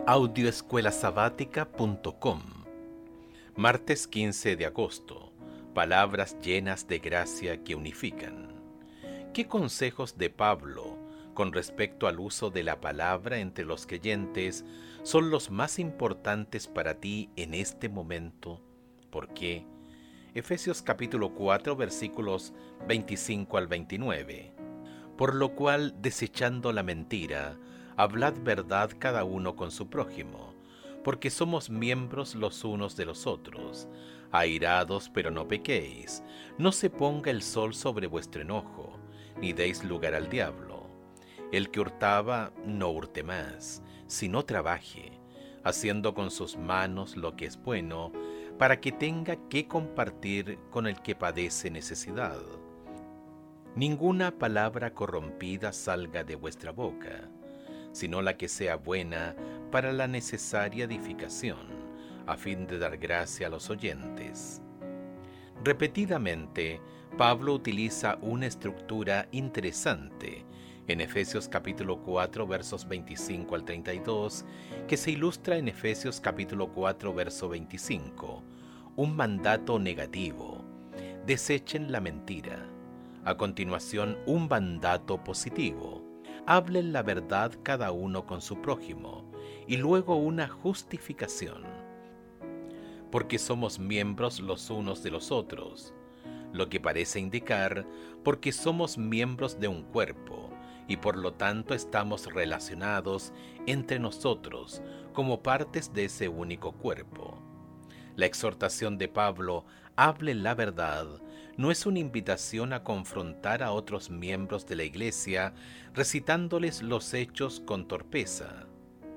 Audioescuelasabática.com. Martes 15 de agosto. Palabras llenas de gracia que unifican. ¿Qué consejos de Pablo con respecto al uso de la palabra entre los creyentes son los más importantes para ti en este momento? ¿Por qué? Efesios capítulo 4 versículos 25 al 29. Por lo cual, desechando la mentira, hablad verdad cada uno con su prójimo, porque somos miembros los unos de los otros. Airados, pero no pequéis, no se ponga el sol sobre vuestro enojo, ni deis lugar al diablo. El que hurtaba, no hurte más, sino trabaje, haciendo con sus manos lo que es bueno, para que tenga que compartir con el que padece necesidad. Ninguna palabra corrompida salga de vuestra boca, sino la que sea buena para la necesaria edificación, a fin de dar gracia a los oyentes. Repetidamente, Pablo utiliza una estructura interesante en Efesios capítulo 4 versos 25 al 32, que se ilustra en Efesios capítulo 4 verso 25, un mandato negativo: desechen la mentira. A continuación, un mandato positivo: hablen la verdad cada uno con su prójimo, y luego una justificación: porque somos miembros los unos de los otros, lo que parece indicar porque somos miembros de un cuerpo, y por lo tanto estamos relacionados entre nosotros como partes de ese único cuerpo. La exhortación de Pablo, hablen la verdad, no es una invitación a confrontar a otros miembros de la iglesia recitándoles los hechos con torpeza.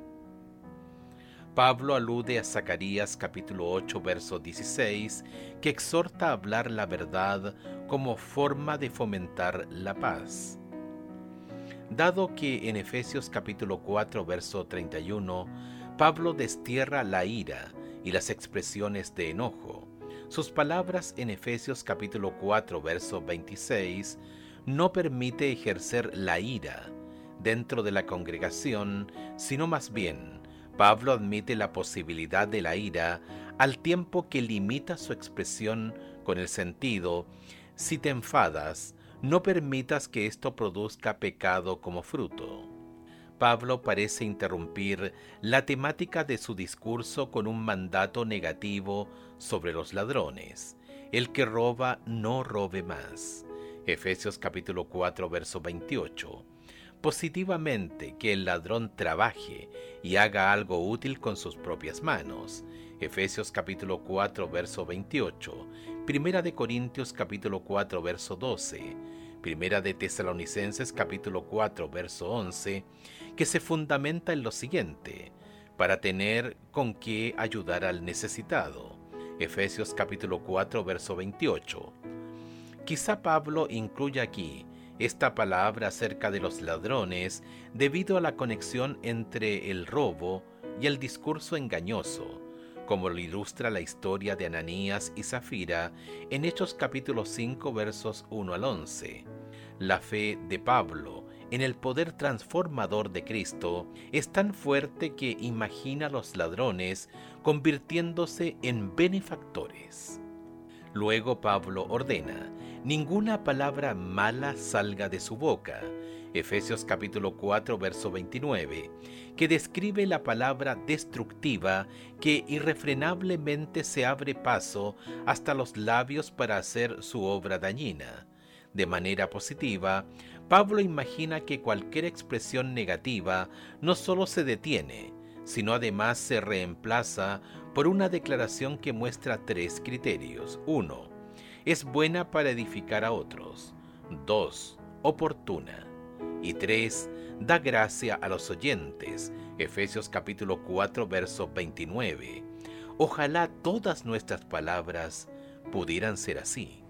Pablo alude a Zacarías capítulo 8 verso 16, que exhorta a hablar la verdad como forma de fomentar la paz. Dado que en Efesios capítulo 4 verso 31, Pablo destierra la ira y las expresiones de enojo, sus palabras en Efesios capítulo 4 verso 26 no permite ejercer la ira dentro de la congregación, sino más bien Pablo admite la posibilidad de la ira al tiempo que limita su expresión con el sentido: si te enfadas, no permitas que esto produzca pecado como fruto. Pablo parece interrumpir la temática de su discurso con un mandato negativo sobre los ladrones: el que roba, no robe más. Efesios capítulo 4 verso 28. Positivamente, que el ladrón trabaje y haga algo útil con sus propias manos. Efesios capítulo 4 verso 28. Primera de Corintios capítulo 4 verso 12. Primera de Tesalonicenses capítulo 4 verso 11, que se fundamenta en lo siguiente: para tener con qué ayudar al necesitado. Efesios capítulo 4 verso 28. Quizá Pablo incluya aquí esta palabra acerca de los ladrones debido a la conexión entre el robo y el discurso engañoso, como lo ilustra la historia de Ananías y Zafira en Hechos capítulo 5 versos 1 al 11. La fe de Pablo en el poder transformador de Cristo es tan fuerte que imagina a los ladrones convirtiéndose en benefactores. Luego Pablo ordena: ninguna palabra mala salga de su boca. Efesios capítulo 4 verso 29, que describe la palabra destructiva que irrefrenablemente se abre paso hasta los labios para hacer su obra dañina. De manera positiva, Pablo imagina que cualquier expresión negativa no solo se detiene, sino además se reemplaza por una declaración que muestra tres criterios. 1. Es buena para edificar a otros. 2. Oportuna. Y 3. Da gracia a los oyentes. Efesios capítulo 4 verso 29. Ojalá todas nuestras palabras pudieran ser así.